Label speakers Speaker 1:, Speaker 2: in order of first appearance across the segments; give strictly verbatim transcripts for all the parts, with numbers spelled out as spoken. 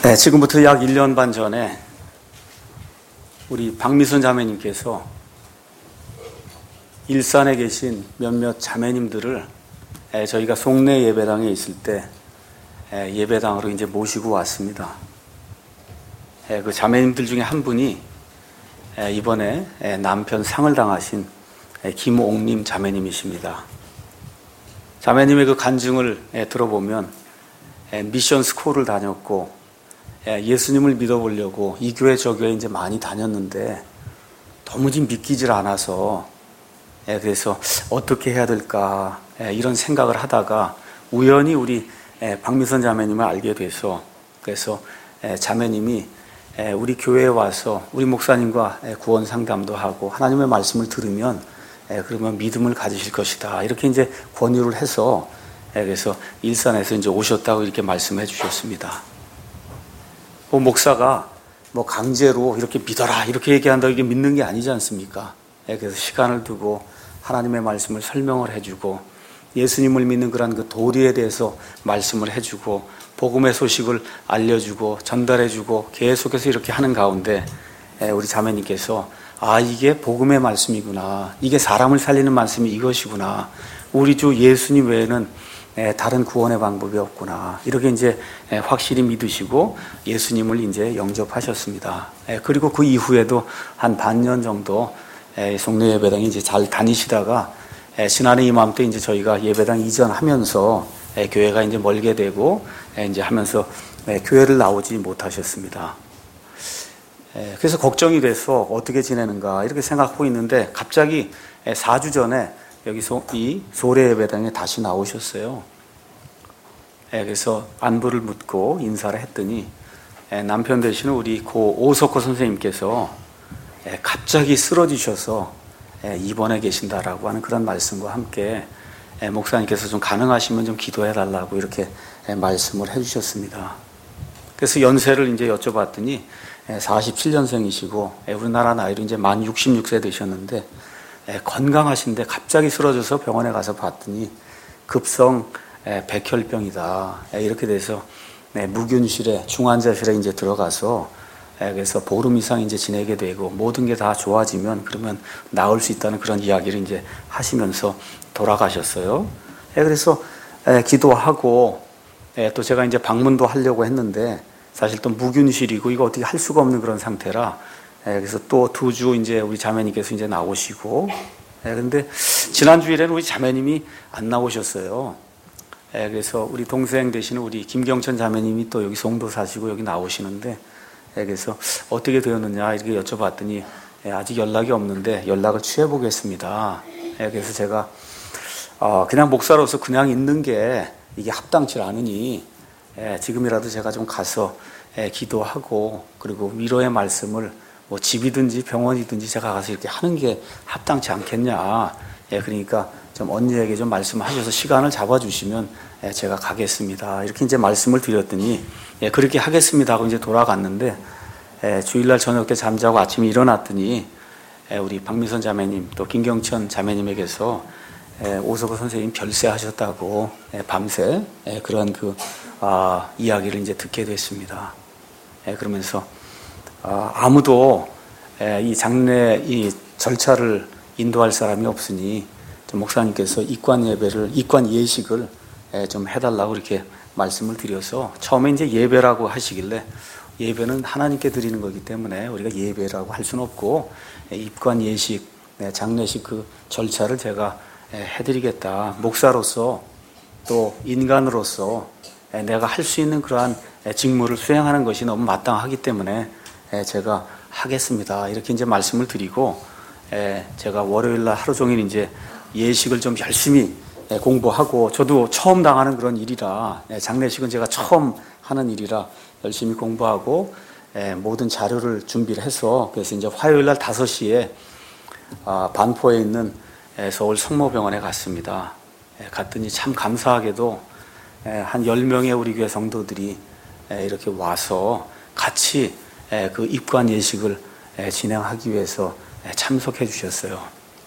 Speaker 1: 네, 지금부터 약 일 년 반 전에 우리 박미선 자매님께서 일산에 계신 몇몇 자매님들을 저희가 송내 예배당에 있을 때 예배당으로 이제 모시고 왔습니다. 그 자매님들 중에 한 분이 이번에 남편 상을 당하신 김옥림 자매님이십니다. 자매님의 그 간증을 들어보면 미션 스쿨을 다녔고 예수님을 믿어보려고 이 교회 저 교회 이제 많이 다녔는데 도무지 믿기질 않아서 그래서 어떻게 해야 될까 이런 생각을 하다가 우연히 우리 박미선 자매님을 알게 돼서 그래서 자매님이 우리 교회에 와서 우리 목사님과 구원 상담도 하고 하나님의 말씀을 들으면 그러면 믿음을 가지실 것이다 이렇게 이제 권유를 해서 그래서 일산에서 이제 오셨다고 이렇게 말씀해 주셨습니다. 그 목사가 뭐 강제로 이렇게 믿어라 이렇게 얘기한다고 이게 믿는 게 아니지 않습니까? 그래서 시간을 두고 하나님의 말씀을 설명을 해주고 예수님을 믿는 그런 그 도리에 대해서 말씀을 해주고 복음의 소식을 알려주고 전달해주고 계속해서 이렇게 하는 가운데 우리 자매님께서 아 이게 복음의 말씀이구나 이게 사람을 살리는 말씀이 이것이구나 우리 주 예수님 외에는 다른 구원의 방법이 없구나 이렇게 이제 확실히 믿으시고 예수님을 이제 영접하셨습니다. 그리고 그 이후에도 한 반년 정도 송내 예배당에 이제 잘 다니시다가 지난해 이맘때 이제 저희가 예배당 이전하면서 교회가 이제 멀게 되고 이제 하면서 교회를 나오지 못하셨습니다. 그래서 걱정이 돼서 어떻게 지내는가 이렇게 생각하고 있는데 갑자기 사 주 전에 여기서 이 소래 예배당에 다시 나오셨어요. 그래서 안부를 묻고 인사를 했더니 남편 되시는 우리 고 오석호 선생님께서 갑자기 쓰러지셔서 입원해 계신다라고 하는 그런 말씀과 함께 목사님께서 좀 가능하시면 좀 기도해 달라고 이렇게 말씀을 해주셨습니다. 그래서 연세를 이제 여쭤봤더니 사십칠 년생이시고 우리나라 나이로 이제 만 육십육 세 되셨는데 건강하신데 갑자기 쓰러져서 병원에 가서 봤더니 급성 백혈병이다 이렇게 돼서 무균실에 중환자실에 이제 들어가서 그래서 보름 이상 이제 지내게 되고 모든 게 다 좋아지면 그러면 나을 수 있다는 그런 이야기를 이제 하시면서 돌아가셨어요. 그래서 기도하고 또 제가 이제 방문도 하려고 했는데 사실 또 무균실이고 이거 어떻게 할 수가 없는 그런 상태라 그래서 또 두 주 이제 우리 자매님께서 이제 나오시고 그런데 지난 주일에는 우리 자매님이 안 나오셨어요. 그래서 우리 동생 되시는 우리 김경천 자매님이 또 여기 송도 사시고 여기 나오시는데 그래서 어떻게 되었느냐 이렇게 여쭤봤더니 아직 연락이 없는데 연락을 취해 보겠습니다. 그래서 제가 그냥 목사로서 그냥 있는 게 이게 합당치 않으니 지금이라도 제가 좀 가서 기도하고 그리고 위로의 말씀을 뭐 집이든지 병원이든지 제가 가서 이렇게 하는 게 합당치 않겠냐. 그러니까 좀 언니에게 좀 말씀하셔서 시간을 잡아주시면 제가 가겠습니다. 이렇게 이제 말씀을 드렸더니 그렇게 하겠습니다 하고 이제 돌아갔는데 주일날 저녁 때 잠자고 아침에 일어났더니 우리 박미선 자매님 또 김경천 자매님에게서 오석호 선생님 별세하셨다고 밤새 그런 그 아, 이야기를 이제 듣게 됐습니다. 그러면서 아, 아무도 이 장례 이 절차를 인도할 사람이 없으니 좀 목사님께서 입관 예배를 입관 예식을 좀 해달라고 이렇게 말씀을 드려서 처음에 이제 예배라고 하시길래 예배는 하나님께 드리는 거기 때문에 우리가 예배라고 할 수는 없고 입관 예식 장례식 그 절차를 제가 해드리겠다. 목사로서 또 인간으로서 내가 할 수 있는 그러한 직무를 수행하는 것이 너무 마땅하기 때문에 제가 하겠습니다. 이렇게 이제 말씀을 드리고 제가 월요일 날 하루 종일 이제 예식을 좀 열심히 공부하고 저도 처음 당하는 그런 일이라 장례식은 제가 처음 하는 일이라 열심히 공부하고 모든 자료를 준비를 해서 그래서 이제 화요일 날 다섯 시에 반포에 있는 서울 성모병원에 갔습니다. 갔더니 참 감사하게도 한 열 명의 우리 교회 성도들이 이렇게 와서 같이 그 입관 예식을 진행하기 위해서 참석해 주셨어요.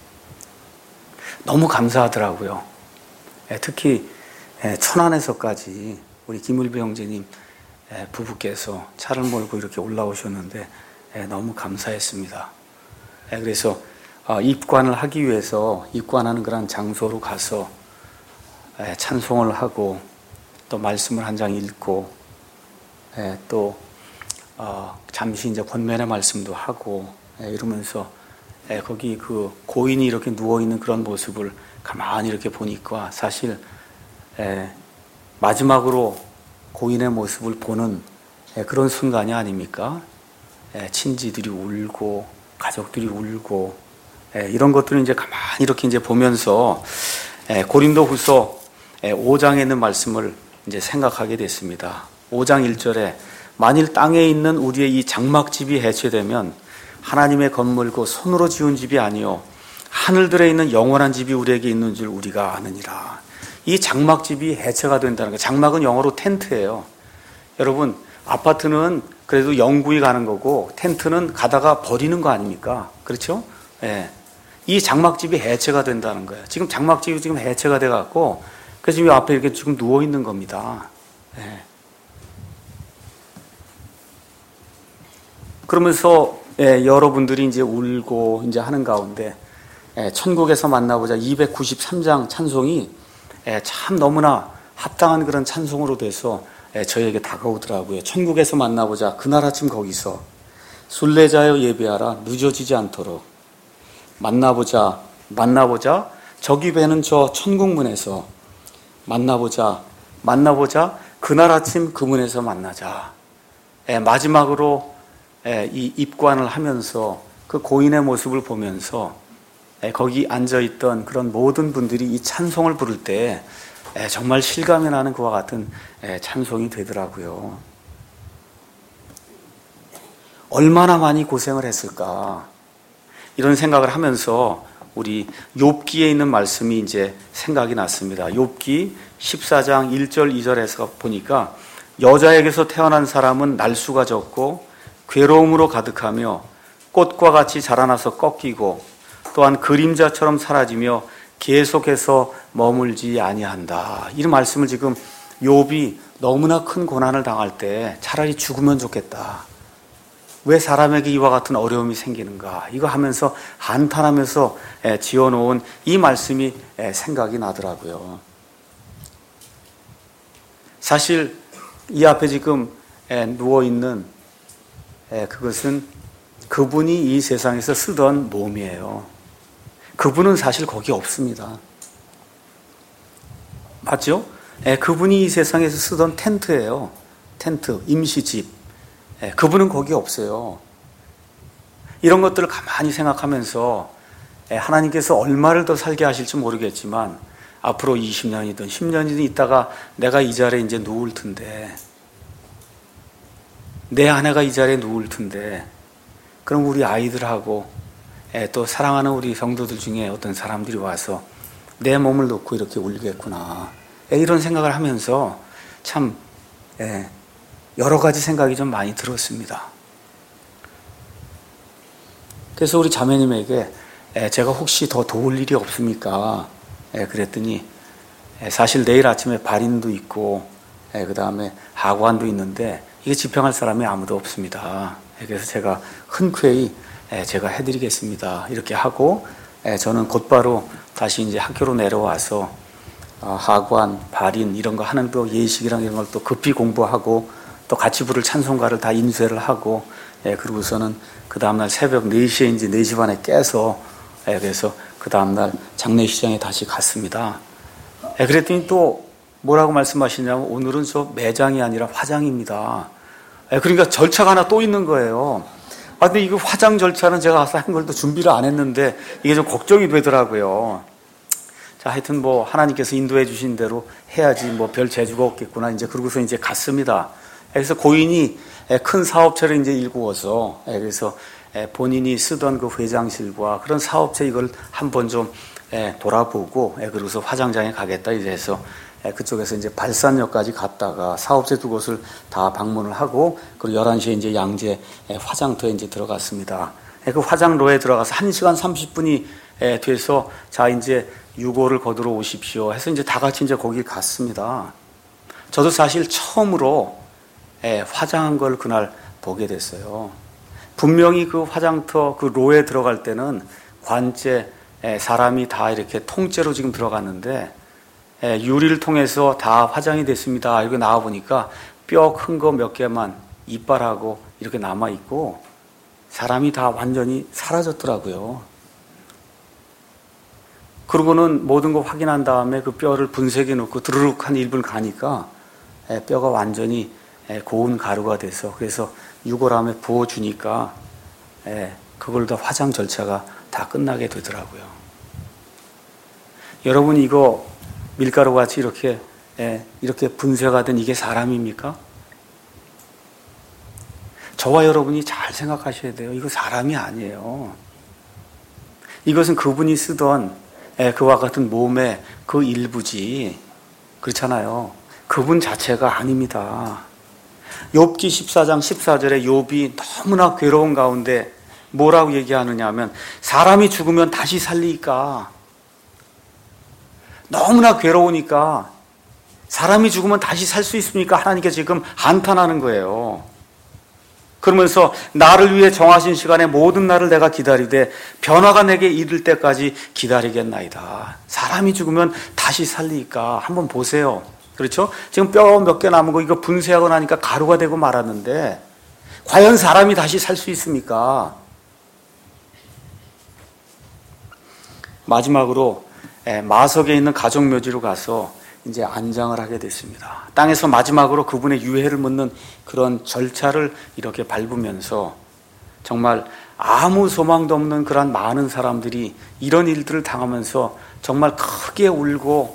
Speaker 1: 너무 감사하더라고요. 특히 천안에서까지 우리 김을배 형제님 부부께서 차를 몰고 이렇게 올라오셨는데 너무 감사했습니다. 그래서 입관을 하기 위해서 입관하는 그런 장소로 가서 찬송을 하고 또 말씀을 한 장 읽고 또 잠시 이제 권면의 말씀도 하고 이러면서 거기 그 고인이 이렇게 누워 있는 그런 모습을 가만히 이렇게 보니까 사실 마지막으로 고인의 모습을 보는 그런 순간이 아닙니까? 친지들이 울고 가족들이 울고 이런 것들을 이제 가만히 이렇게 이제 보면서 고린도후서 오 장에 있는 말씀을 이제 생각하게 됐습니다. 오 장 일 절에 만일 땅에 있는 우리의 이 장막집이 해체되면 하나님의 건물고 손으로 지은 집이 아니요 하늘들에 있는 영원한 집이 우리에게 있는 줄 우리가 아느니라. 이 장막집이 해체가 된다는 거예요. 장막은 영어로 텐트예요. 여러분, 아파트는 그래도 영구히 가는 거고 텐트는 가다가 버리는 거 아닙니까? 그렇죠? 예. 이 장막집이 해체가 된다는 거예요. 지금 장막집이 지금 해체가 돼 갖고 그래서 지금 앞에 이렇게 지금 누워 있는 겁니다. 예. 그러면서 예, 여러분들이 이제 울고 이제 하는 가운데 예, 천국에서 만나보자 이백구십삼 장 찬송이 예, 참 너무나 합당한 그런 찬송으로 돼서 예, 저에게 다가오더라고요. 천국에서 만나보자 그날 아침 거기서 순례자여 예배하라 늦어지지 않도록 만나보자 만나보자 저기 배는 저 천국문에서 만나보자 만나보자 그날 아침 그 문에서 만나자. 예, 마지막으로 이 입관을 하면서 그 고인의 모습을 보면서 거기 앉아있던 그런 모든 분들이 이 찬송을 부를 때 정말 실감이 나는 그와 같은 찬송이 되더라고요. 얼마나 많이 고생을 했을까 이런 생각을 하면서 우리 욥기에 있는 말씀이 이제 생각이 났습니다. 욥기 십사 장 일 절 이 절에서 보니까 여자에게서 태어난 사람은 날수가 적고 괴로움으로 가득하며 꽃과 같이 자라나서 꺾이고 또한 그림자처럼 사라지며 계속해서 머물지 아니한다. 이 말씀을 지금 욥이 너무나 큰 고난을 당할 때 차라리 죽으면 좋겠다. 왜 사람에게 이와 같은 어려움이 생기는가? 이거 하면서 한탄하면서 지어놓은 이 말씀이 생각이 나더라고요. 사실 이 앞에 지금 누워있는 그것은 그분이 이 세상에서 쓰던 몸이에요. 그분은 사실 거기 없습니다. 맞죠? 그분이 이 세상에서 쓰던 텐트예요. 텐트, 임시집. 그분은 거기 없어요. 이런 것들을 가만히 생각하면서 하나님께서 얼마를 더 살게 하실지 모르겠지만 앞으로 이십 년이든 십 년이든 있다가 내가 이 자리에 이제 누울 텐데 내 아내가 이 자리에 누울 텐데 그럼 우리 아이들하고 또 사랑하는 우리 성도들 중에 어떤 사람들이 와서 내 몸을 놓고 이렇게 울겠구나 이런 생각을 하면서 참 여러 가지 생각이 좀 많이 들었습니다. 그래서 우리 자매님에게 제가 혹시 더 도울 일이 없습니까? 그랬더니 사실 내일 아침에 발인도 있고 그 다음에 하관도 있는데 이게 집행할 사람이 아무도 없습니다. 그래서 제가 흔쾌히 제가 해드리겠습니다. 이렇게 하고 저는 곧바로 다시 이제 학교로 내려와서 하관, 발인 이런 거 하는 또 예식이랑 이런 걸 또 급히 공부하고 또 같이 부를 찬송가를 다 인쇄를 하고 그러고서는 그 다음날 새벽 네 시에 이제 네 시 반에 깨서 그래서 그 다음날 장례시장에 다시 갔습니다. 그랬더니 또 뭐라고 말씀하시냐면 오늘은 저 매장이 아니라 화장입니다. 그러니까 절차가 하나 또 있는 거예요. 아, 근데 이거 화장 절차는 제가 가서 한 걸 또 준비를 안 했는데 이게 좀 걱정이 되더라고요. 자, 하여튼 뭐 하나님께서 인도해 주신 대로 해야지 뭐 별 재주가 없겠구나. 이제 그러고서 이제 갔습니다. 그래서 고인이 큰 사업체를 이제 일구어서 그래서 본인이 쓰던 그 회장실과 그런 사업체 이걸 한번 좀 돌아보고 그러고서 화장장에 가겠다 이래서 그쪽에서 이제 발산역까지 갔다가 사업체 두 곳을 다 방문을 하고 그리고 열한 시에 이제 양재 화장터에 이제 들어갔습니다. 그 화장로에 들어가서 한 시간 삼십 분이 돼서 자 이제 유고를 거두러 오십시오 해서 이제 다 같이 이제 거기 갔습니다. 저도 사실 처음으로 화장한 걸 그날 보게 됐어요. 분명히 그 화장터 그 로에 들어갈 때는 관째 사람이 다 이렇게 통째로 지금 들어갔는데 유리를 통해서 다 화장이 됐습니다. 이렇게 나와 보니까 뼈 큰 거 몇 개만 이빨하고 이렇게 남아 있고 사람이 다 완전히 사라졌더라고요. 그러고는 모든 거 확인한 다음에 그 뼈를 분쇄기에 넣고 드르륵 한 일 분 가니까 뼈가 완전히 고운 가루가 돼서 그래서 유골함에 부어주니까 그걸 다 화장 절차가 다 끝나게 되더라고요. 여러분 이거 밀가루 같이 이렇게 이렇게 분쇄가 된 이게 사람입니까? 저와 여러분이 잘 생각하셔야 돼요. 이거 사람이 아니에요. 이것은 그분이 쓰던 그와 같은 몸의 그 일부지. 그렇잖아요. 그분 자체가 아닙니다. 욥기 십사 장 십사 절에 욥이 너무나 괴로운 가운데 뭐라고 얘기하느냐 하면 사람이 죽으면 다시 살리니까 너무나 괴로우니까 사람이 죽으면 다시 살 수 있습니까? 하나님께 지금 한탄하는 거예요. 그러면서 나를 위해 정하신 시간에 모든 날을 내가 기다리되 변화가 내게 이를 때까지 기다리겠나이다. 사람이 죽으면 다시 살리니까 한번 보세요. 그렇죠? 지금 뼈 몇 개 남은 거 이거 분쇄하고 나니까 가루가 되고 말았는데 과연 사람이 다시 살 수 있습니까? 마지막으로 마석에 있는 가족묘지로 가서 이제 안장을 하게 됐습니다. 땅에서 마지막으로 그분의 유해를 묻는 그런 절차를 이렇게 밟으면서 정말 아무 소망도 없는 그런 많은 사람들이 이런 일들을 당하면서 정말 크게 울고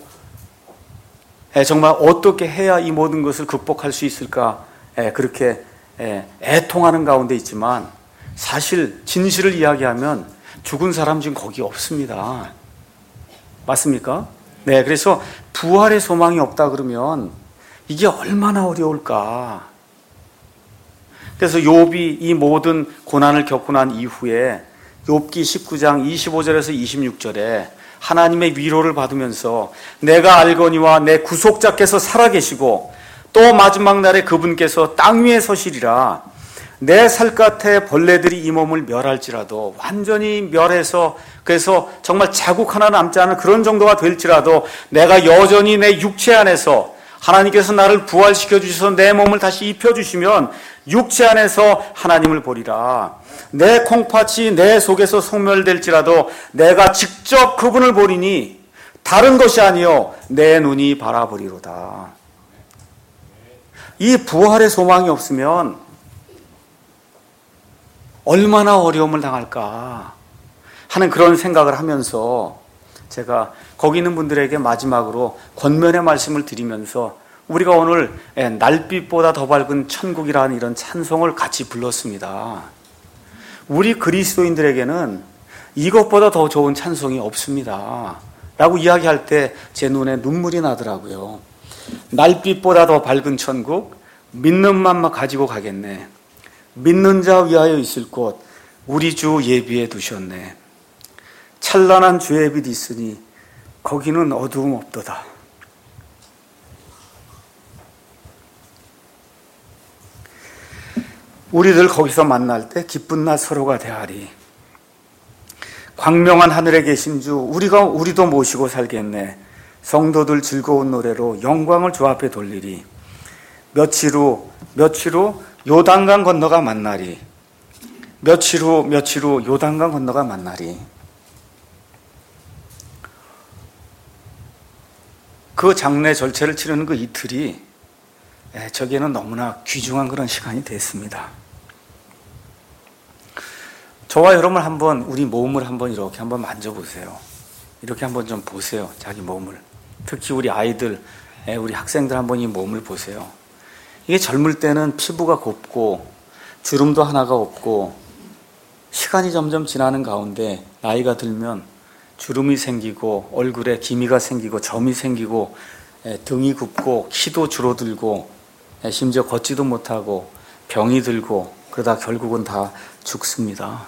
Speaker 1: 정말 어떻게 해야 이 모든 것을 극복할 수 있을까 그렇게 애통하는 가운데 있지만 사실 진실을 이야기하면 죽은 사람 지금 거기 없습니다. 맞습니까? 네, 그래서 부활의 소망이 없다 그러면 이게 얼마나 어려울까. 그래서 욥이 이 모든 고난을 겪고 난 이후에 욥기 십구 장 이십오 절에서 이십육 절에 하나님의 위로를 받으면서 내가 알거니와 내 구속자께서 살아계시고 또 마지막 날에 그분께서 땅 위에 서시리라. 내 살갗에 벌레들이 이 몸을 멸할지라도 완전히 멸해서 그래서 정말 자국 하나 남지 않은 그런 정도가 될지라도 내가 여전히 내 육체 안에서 하나님께서 나를 부활시켜 주셔서 내 몸을 다시 입혀주시면 육체 안에서 하나님을 보리라. 내 콩팥이 내 속에서 소멸될지라도 내가 직접 그분을 보리니 다른 것이 아니요 내 눈이 바라보리로다. 이 부활의 소망이 없으면 얼마나 어려움을 당할까 하는 그런 생각을 하면서 제가 거기 있는 분들에게 마지막으로 권면의 말씀을 드리면서 우리가 오늘 날빛보다 더 밝은 천국이라는 이런 찬송을 같이 불렀습니다. 우리 그리스도인들에게는 이것보다 더 좋은 찬송이 없습니다 라고 이야기할 때 제 눈에 눈물이 나더라고요. 날빛보다 더 밝은 천국, 믿는 맘만 가지고 가겠네. 믿는 자 위하여 있을 곳 우리 주 예비해 두셨네. 찬란한 주의 빛 있으니 거기는 어두움 없도다. 우리들 거기서 만날 때 기쁜 날 서로가 대하리. 광명한 하늘에 계신 주 우리가 우리도 모시고 살겠네. 성도들 즐거운 노래로 영광을 주 앞에 돌리리. 며칠 후 며칠 후 요단강 건너가 만나리. 며칠 후 며칠 후 요단강 건너가 만나리. 그 장례 절차를 치르는 그 이틀이 저기에는 너무나 귀중한 그런 시간이 됐습니다. 저와 여러분 한번 우리 몸을 한번 이렇게 한번 만져보세요. 이렇게 한번 좀 보세요. 자기 몸을. 특히 우리 아이들, 우리 학생들 한번 이 몸을 보세요. 이게 젊을 때는 피부가 곱고 주름도 하나가 없고 시간이 점점 지나는 가운데 나이가 들면 주름이 생기고 얼굴에 기미가 생기고 점이 생기고 등이 굽고 키도 줄어들고 심지어 걷지도 못하고 병이 들고 그러다 결국은 다 죽습니다.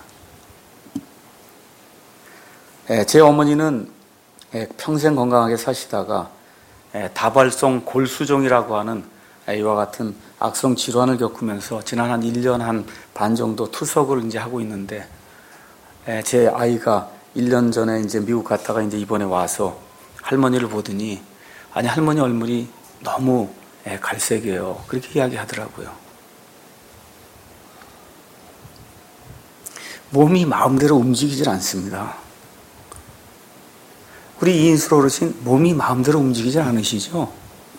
Speaker 1: 제 어머니는 평생 건강하게 사시다가 다발성 골수종이라고 하는 이와 같은 악성 질환을 겪으면서 지난 한 일 년 한 반 정도 투석을 이제 하고 있는데, 제 아이가 일 년 전에 이제 미국 갔다가 이제 이번에 와서 할머니를 보더니, 아니, 할머니 얼굴이 너무 갈색이에요. 그렇게 이야기하더라고요. 몸이 마음대로 움직이질 않습니다. 우리 이인수 어르신 몸이 마음대로 움직이질 않으시죠?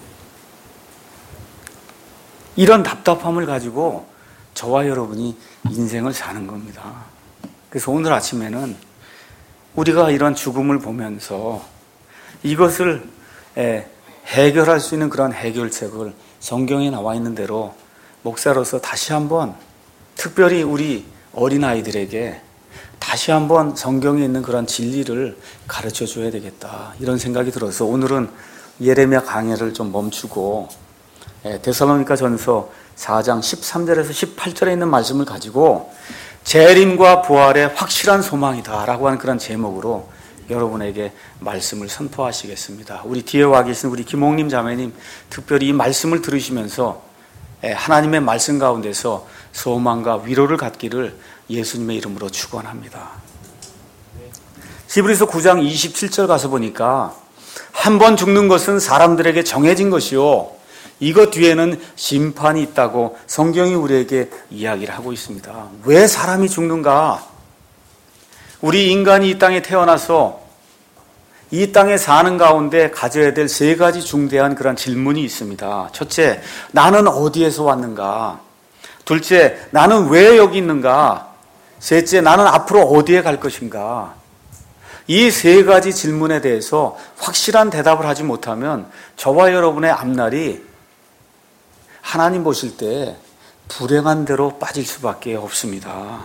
Speaker 1: 이런 답답함을 가지고 저와 여러분이 인생을 사는 겁니다. 그래서 오늘 아침에는 우리가 이런 죽음을 보면서 이것을 해결할 수 있는 그런 해결책을 성경에 나와 있는 대로 목사로서 다시 한번 특별히 우리 어린아이들에게 다시 한번 성경에 있는 그런 진리를 가르쳐 줘야 되겠다, 이런 생각이 들어서 오늘은 예레미야 강해를 좀 멈추고 데살로니가 전서 사 장 십삼 절에서 십팔 절에 있는 말씀을 가지고 재림과 부활의 확실한 소망이다 라고 하는 그런 제목으로 여러분에게 말씀을 선포하시겠습니다. 우리 뒤에 와 계신 우리 김홍님 자매님, 특별히 이 말씀을 들으시면서 하나님의 말씀 가운데서 소망과 위로를 갖기를 예수님의 이름으로 축원합니다. 히브리서 구 장 이십칠 절 가서 보니까 한 번 죽는 것은 사람들에게 정해진 것이요, 이것 뒤에는 심판이 있다고 성경이 우리에게 이야기를 하고 있습니다. 왜 사람이 죽는가? 우리 인간이 이 땅에 태어나서 이 땅에 사는 가운데 가져야 될 세 가지 중대한 그런 질문이 있습니다. 첫째, 나는 어디에서 왔는가? 둘째, 나는 왜 여기 있는가? 셋째, 나는 앞으로 어디에 갈 것인가? 이 세 가지 질문에 대해서 확실한 대답을 하지 못하면 저와 여러분의 앞날이 하나님 보실 때 불행한 대로 빠질 수밖에 없습니다.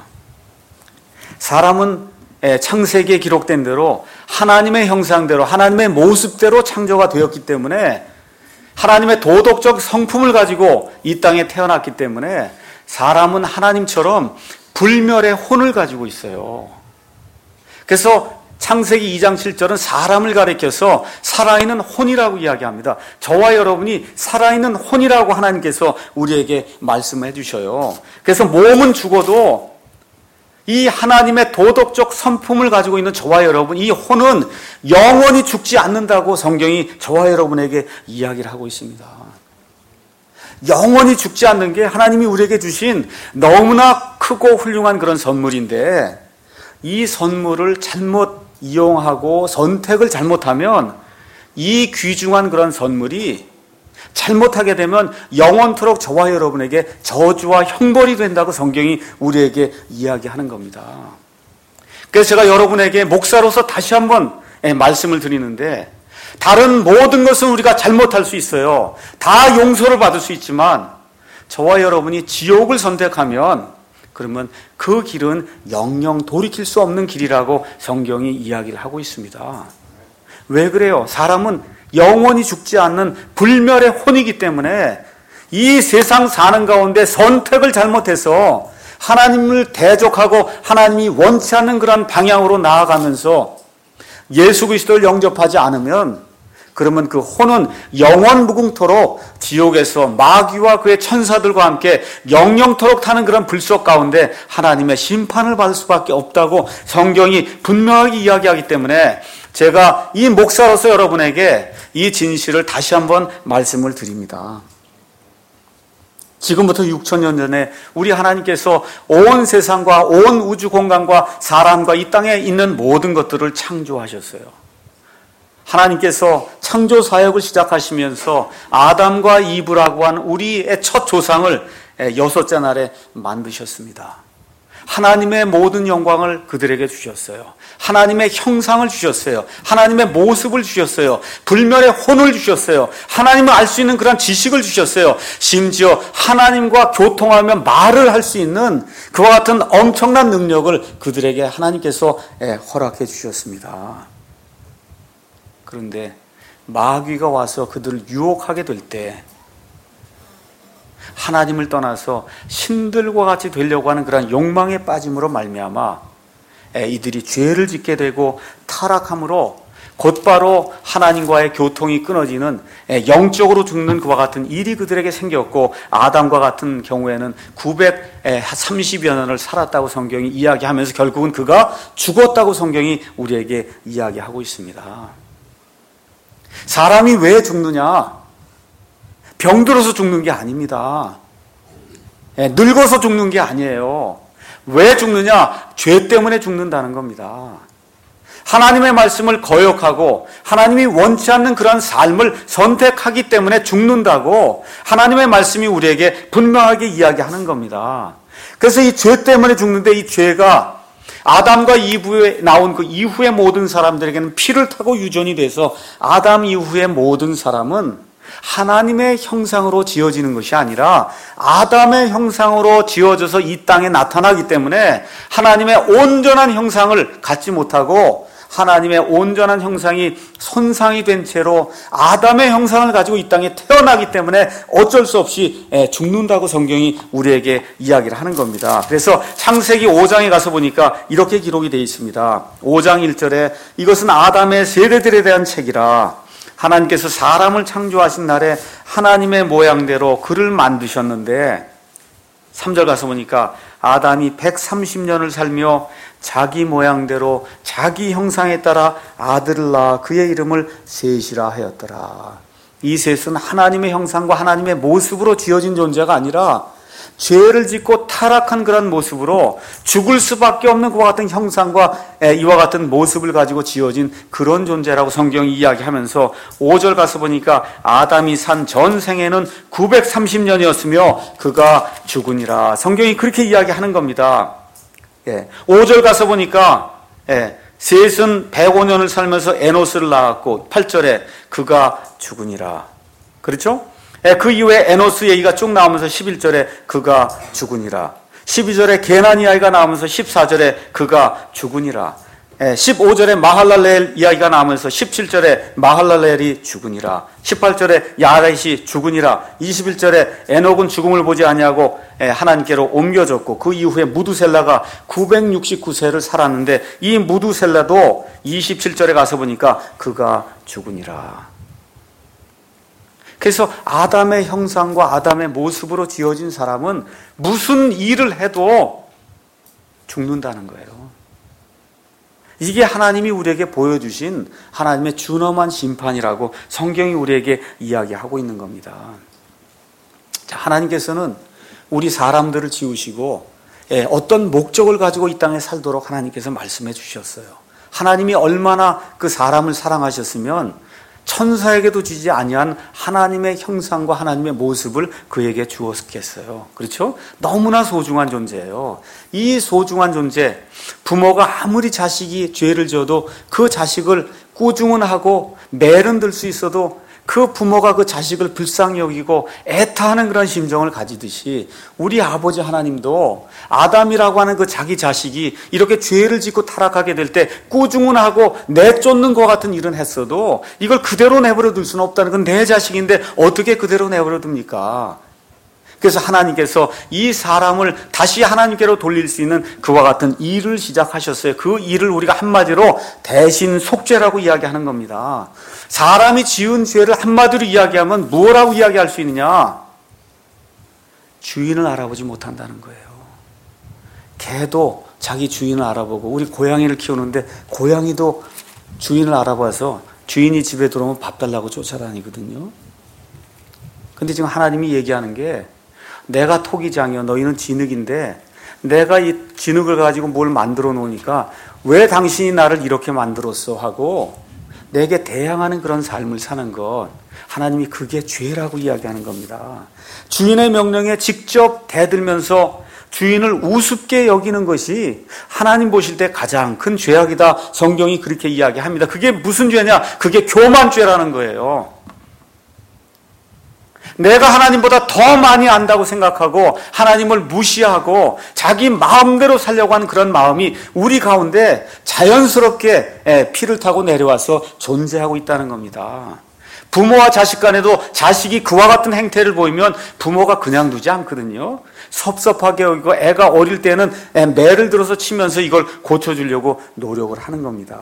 Speaker 1: 사람은 창세기에 기록된 대로 하나님의 형상대로, 하나님의 모습대로 창조가 되었기 때문에 하나님의 도덕적 성품을 가지고 이 땅에 태어났기 때문에 사람은 하나님처럼 불멸의 혼을 가지고 있어요. 그래서 창세기 이 장 칠 절은 사람을 가리켜서 살아있는 혼이라고 이야기합니다. 저와 여러분이 살아있는 혼이라고 하나님께서 우리에게 말씀해 주셔요. 그래서 몸은 죽어도 이 하나님의 도덕적 성품을 가지고 있는 저와 여러분, 이 혼은 영원히 죽지 않는다고 성경이 저와 여러분에게 이야기를 하고 있습니다. 영원히 죽지 않는 게 하나님이 우리에게 주신 너무나 크고 훌륭한 그런 선물인데, 이 선물을 잘못 이용하고 선택을 잘못하면 이 귀중한 그런 선물이 잘못하게 되면 영원토록 저와 여러분에게 저주와 형벌이 된다고 성경이 우리에게 이야기하는 겁니다. 그래서 제가 여러분에게 목사로서 다시 한번 말씀을 드리는데, 다른 모든 것은 우리가 잘못할 수 있어요. 다 용서를 받을 수 있지만 저와 여러분이 지옥을 선택하면 그러면 그 길은 영영 돌이킬 수 없는 길이라고 성경이 이야기를 하고 있습니다. 왜 그래요? 사람은 영원히 죽지 않는 불멸의 혼이기 때문에 이 세상 사는 가운데 선택을 잘못해서 하나님을 대적하고 하나님이 원치 않는 그런 방향으로 나아가면서 예수 그리스도를 영접하지 않으면, 그러면 그 혼은 영원 무궁토록 지옥에서 마귀와 그의 천사들과 함께 영영토록 타는 그런 불속 가운데 하나님의 심판을 받을 수밖에 없다고 성경이 분명하게 이야기하기 때문에 제가 이 목사로서 여러분에게 이 진실을 다시 한번 말씀을 드립니다. 지금부터 육천 년 전에 우리 하나님께서 온 세상과 온 우주 공간과 사람과 이 땅에 있는 모든 것들을 창조하셨어요. 하나님께서 창조 사역을 시작하시면서 아담과 이브라고 한 우리의 첫 조상을 여섯째 날에 만드셨습니다. 하나님의 모든 영광을 그들에게 주셨어요. 하나님의 형상을 주셨어요. 하나님의 모습을 주셨어요. 불멸의 혼을 주셨어요. 하나님을 알 수 있는 그런 지식을 주셨어요. 심지어 하나님과 교통하며 말을 할 수 있는 그와 같은 엄청난 능력을 그들에게 하나님께서 허락해 주셨습니다. 그런데 마귀가 와서 그들을 유혹하게 될 때 하나님을 떠나서 신들과 같이 되려고 하는 그런 욕망에 빠짐으로 말미암아 이들이 죄를 짓게 되고 타락함으로 곧바로 하나님과의 교통이 끊어지는 영적으로 죽는 그와 같은 일이 그들에게 생겼고, 아담과 같은 경우에는 구백삼십여 년을 살았다고 성경이 이야기하면서 결국은 그가 죽었다고 성경이 우리에게 이야기하고 있습니다. 사람이 왜 죽느냐? 병들어서 죽는 게 아닙니다. 늙어서 죽는 게 아니에요. 왜 죽느냐? 죄 때문에 죽는다는 겁니다. 하나님의 말씀을 거역하고 하나님이 원치 않는 그런 삶을 선택하기 때문에 죽는다고 하나님의 말씀이 우리에게 분명하게 이야기하는 겁니다. 그래서 이 죄 때문에 죽는데, 이 죄가 아담과 이브에 나온 그 이후의 모든 사람들에게는 피를 타고 유전이 돼서 아담 이후의 모든 사람은 하나님의 형상으로 지어지는 것이 아니라 아담의 형상으로 지어져서 이 땅에 나타나기 때문에 하나님의 온전한 형상을 갖지 못하고 하나님의 온전한 형상이 손상이 된 채로 아담의 형상을 가지고 이 땅에 태어나기 때문에 어쩔 수 없이 죽는다고 성경이 우리에게 이야기를 하는 겁니다. 그래서 창세기 오 장에 가서 보니까 이렇게 기록이 되어 있습니다. 오 장 일 절에 이것은 아담의 세대들에 대한 책이라. 하나님께서 사람을 창조하신 날에 하나님의 모양대로 그를 만드셨는데, 삼 절 가서 보니까 아담이 백삼십 년을 살며 자기 모양대로 자기 형상에 따라 아들을 낳아 그의 이름을 셋이라 하였더라. 이 셋은 하나님의 형상과 하나님의 모습으로 지어진 존재가 아니라 죄를 짓고 타락한 그런 모습으로 죽을 수밖에 없는 그와 같은 형상과 이와 같은 모습을 가지고 지어진 그런 존재라고 성경이 이야기하면서, 오 절 가서 보니까 아담이 산 전생에는 구백삼십 년이었으며 그가 죽으니라. 성경이 그렇게 이야기하는 겁니다. 예. 오 절 가서 보니까 예. 셋은 백오 년을 살면서 에노스를 낳았고, 팔 절에 그가 죽으니라. 그렇죠? 예. 그 이후에 에노스 얘기가 쭉 나오면서 십일 절에 그가 죽으니라. 십이 절에 게나니 아이가 나오면서 십사 절에 그가 죽으니라. 예. 십오 절에 마할랄레엘 이야기가 나오면서 십칠 절에 마할랄레엘이 죽으니라. 십팔 절에 야렛이 죽으니라. 이십일 절에 에녹은 죽음을 보지 아니하고 하나님께로 옮겨졌고, 그 이후에 무두셀라가 구백육십구 세를 살았는데, 이 무두셀라도 이십칠 절에 가서 보니까 그가 죽으니라. 그래서 아담의 형상과 아담의 모습으로 지어진 사람은 무슨 일을 해도 죽는다는 거예요. 이게 하나님이 우리에게 보여주신 하나님의 준엄한 심판이라고 성경이 우리에게 이야기하고 있는 겁니다. 자, 하나님께서는 우리 사람들을 지으시고 어떤 목적을 가지고 이 땅에 살도록 하나님께서 말씀해 주셨어요. 하나님이 얼마나 그 사람을 사랑하셨으면 천사에게도 주지 아니한 하나님의 형상과 하나님의 모습을 그에게 주었겠어요. 그렇죠? 너무나 소중한 존재예요. 이 소중한 존재, 부모가 아무리 자식이 죄를 지어도 그 자식을 꾸중은 하고 매는 들 수 있어도 그 부모가 그 자식을 불쌍히 여기고 애타하는 그런 심정을 가지듯이, 우리 아버지 하나님도 아담이라고 하는 그 자기 자식이 이렇게 죄를 짓고 타락하게 될 때 꾸중은 하고 내쫓는 것 같은 일은 했어도 이걸 그대로 내버려 둘 수는 없다는 건 내 자식인데 어떻게 그대로 내버려 둡니까? 그래서 하나님께서 이 사람을 다시 하나님께로 돌릴 수 있는 그와 같은 일을 시작하셨어요. 그 일을 우리가 한마디로 대신 속죄라고 이야기하는 겁니다. 사람이 지은 죄를 한마디로 이야기하면 뭐라고 이야기할 수 있느냐? 주인을 알아보지 못한다는 거예요. 개도 자기 주인을 알아보고, 우리 고양이를 키우는데 고양이도 주인을 알아봐서 주인이 집에 들어오면 밥 달라고 쫓아다니거든요. 근데 지금 하나님이 얘기하는 게, 내가 토기장이여 너희는 진흙인데 내가 이 진흙을 가지고 뭘 만들어 놓으니까 왜 당신이 나를 이렇게 만들었어 하고 내게 대항하는 그런 삶을 사는 것, 하나님이 그게 죄라고 이야기하는 겁니다. 주인의 명령에 직접 대들면서 주인을 우습게 여기는 것이 하나님 보실 때 가장 큰 죄악이다. 성경이 그렇게 이야기합니다. 그게 무슨 죄냐? 그게 교만죄라는 거예요. 내가 하나님보다 더 많이 안다고 생각하고 하나님을 무시하고 자기 마음대로 살려고 하는 그런 마음이 우리 가운데 자연스럽게 피를 타고 내려와서 존재하고 있다는 겁니다. 부모와 자식 간에도 자식이 그와 같은 행태를 보이면 부모가 그냥 두지 않거든요. 섭섭하게 여기고, 애가 어릴 때는 매를 들어서 치면서 이걸 고쳐주려고 노력을 하는 겁니다.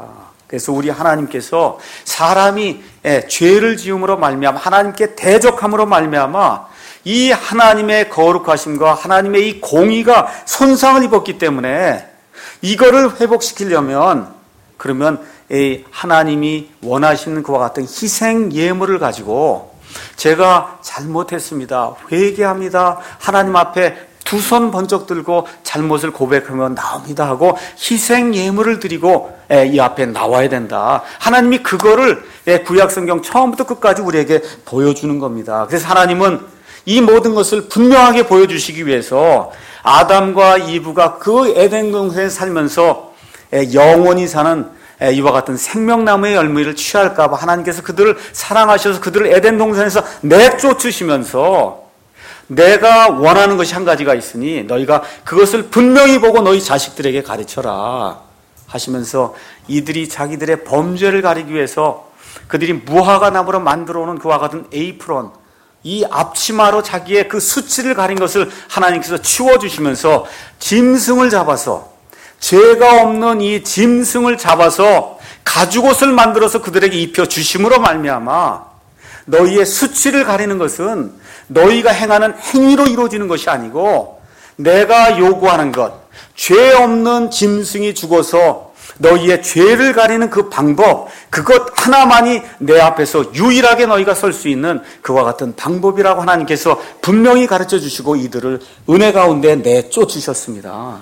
Speaker 1: 그래서 우리 하나님께서 사람이 예, 죄를 지음으로 말미암아 하나님께 대적함으로 말미암아 이 하나님의 거룩하심과 하나님의 이 공의가 손상을 입었기 때문에 이거를 회복시키려면 그러면 이 하나님이 원하시는 그와 같은 희생 예물을 가지고 제가 잘못했습니다. 회개합니다. 하나님 앞에 두 손 번쩍 들고 잘못을 고백하며 나옵니다 하고 희생 예물을 드리고 이 앞에 나와야 된다. 하나님이 그거를 구약성경 처음부터 끝까지 우리에게 보여주는 겁니다. 그래서 하나님은 이 모든 것을 분명하게 보여주시기 위해서 아담과 이브가 그 에덴 동산에 살면서 영원히 사는 이와 같은 생명나무의 열매를 취할까 봐 하나님께서 그들을 사랑하셔서 그들을 에덴 동산에서 내쫓으시면서 내가 원하는 것이 한 가지가 있으니 너희가 그것을 분명히 보고 너희 자식들에게 가르쳐라 하시면서 이들이 자기들의 범죄를 가리기 위해서 그들이 무화과 나무로 만들어 오는 그와 같은 에이프론, 이 앞치마로 자기의 그 수치를 가린 것을 하나님께서 치워주시면서 짐승을 잡아서, 죄가 없는 이 짐승을 잡아서 가죽옷을 만들어서 그들에게 입혀주심으로 말미암아 너희의 수치를 가리는 것은 너희가 행하는 행위로 이루어지는 것이 아니고 내가 요구하는 것, 죄 없는 짐승이 죽어서 너희의 죄를 가리는 그 방법, 그것 하나만이 내 앞에서 유일하게 너희가 설 수 있는 그와 같은 방법이라고 하나님께서 분명히 가르쳐 주시고 이들을 은혜 가운데 내쫓으셨습니다.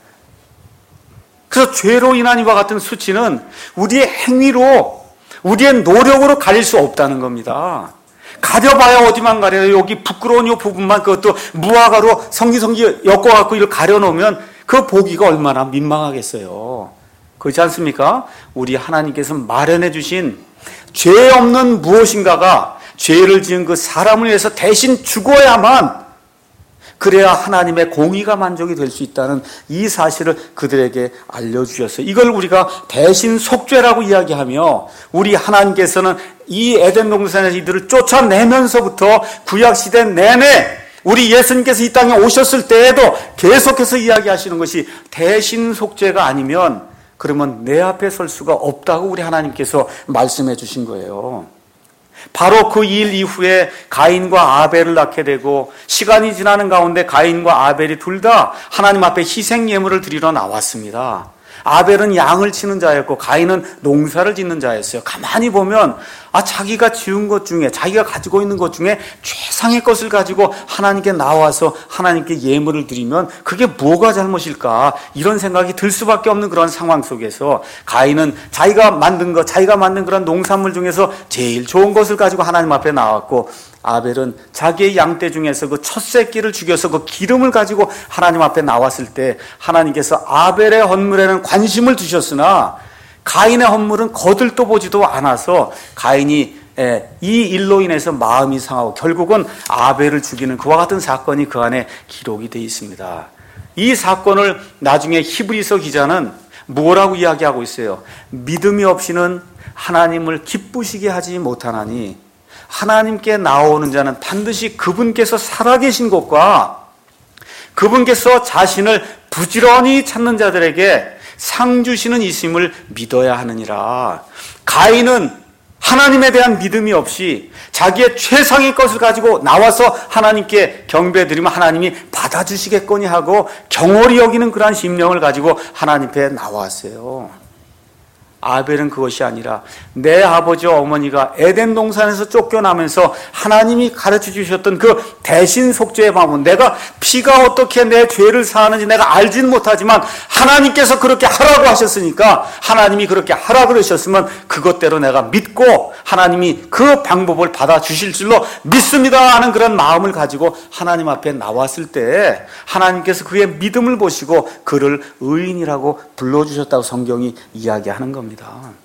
Speaker 1: 그래서 죄로 인한 이와 같은 수치는 우리의 행위로, 우리의 노력으로 가릴 수 없다는 겁니다. 가려봐야 어디만 가려요. 여기 부끄러운 이 부분만 그것도 무화과로 성기성기 엮어갖고 이걸 가려놓으면 그 보기가 얼마나 민망하겠어요. 그렇지 않습니까? 우리 하나님께서 마련해 주신 죄 없는 무엇인가가 죄를 지은 그 사람을 위해서 대신 죽어야만 그래야 하나님의 공의가 만족이 될 수 있다는 이 사실을 그들에게 알려주셨어요. 이걸 우리가 대신 속죄라고 이야기하며 우리 하나님께서는 이 에덴 동산에서 이들을 쫓아내면서부터 구약시대 내내 우리 예수님께서 이 땅에 오셨을 때에도 계속해서 이야기하시는 것이 대신 속죄가 아니면 그러면 내 앞에 설 수가 없다고 우리 하나님께서 말씀해 주신 거예요. 바로 그 일 이후에 가인과 아벨을 낳게 되고 시간이 지나는 가운데 가인과 아벨이 둘 다 하나님 앞에 희생 예물을 드리러 나왔습니다. 아벨은 양을 치는 자였고 가인은 농사를 짓는 자였어요. 가만히 보면 아 자기가 지은 것 중에, 자기가 가지고 있는 것 중에 최상의 것을 가지고 하나님께 나와서 하나님께 예물을 드리면 그게 뭐가 잘못일까, 이런 생각이 들 수밖에 없는 그런 상황 속에서 가인은 자기가 만든 것, 자기가 만든 그런 농산물 중에서 제일 좋은 것을 가지고 하나님 앞에 나왔고, 아벨은 자기의 양떼 중에서 그 첫 새끼를 죽여서 그 기름을 가지고 하나님 앞에 나왔을 때 하나님께서 아벨의 헌물에는 관심을 두셨으나 가인의 헌물은 거들떠 보지도 않아서 가인이 이 일로 인해서 마음이 상하고 결국은 아벨을 죽이는 그와 같은 사건이 그 안에 기록이 되어 있습니다. 이 사건을 나중에 히브리서 기자는 뭐라고 이야기하고 있어요? 믿음이 없이는 하나님을 기쁘시게 하지 못하나니 하나님께 나오는 자는 반드시 그분께서 살아계신 것과 그분께서 자신을 부지런히 찾는 자들에게 상 주시는 이심을 믿어야 하느니라. 가인은 하나님에 대한 믿음이 없이 자기의 최상의 것을 가지고 나와서 하나님께 경배드리면 하나님이 받아주시겠거니 하고 경홀히 여기는 그러한 심령을 가지고 하나님 앞에 나왔어요. 아벨은 그것이 아니라 내 아버지와 어머니가 에덴 동산에서 쫓겨나면서 하나님이 가르쳐 주셨던 그 대신 속죄의 방법, 내가 피가 어떻게 내 죄를 사하는지 내가 알지는 못하지만 하나님께서 그렇게 하라고 하셨으니까 하나님이 그렇게 하라 그러셨으면 그것대로 내가 믿고 하나님이 그 방법을 받아주실 줄로 믿습니다 하는 그런 마음을 가지고 하나님 앞에 나왔을 때 하나님께서 그의 믿음을 보시고 그를 의인이라고 불러주셨다고 성경이 이야기하는 겁니다.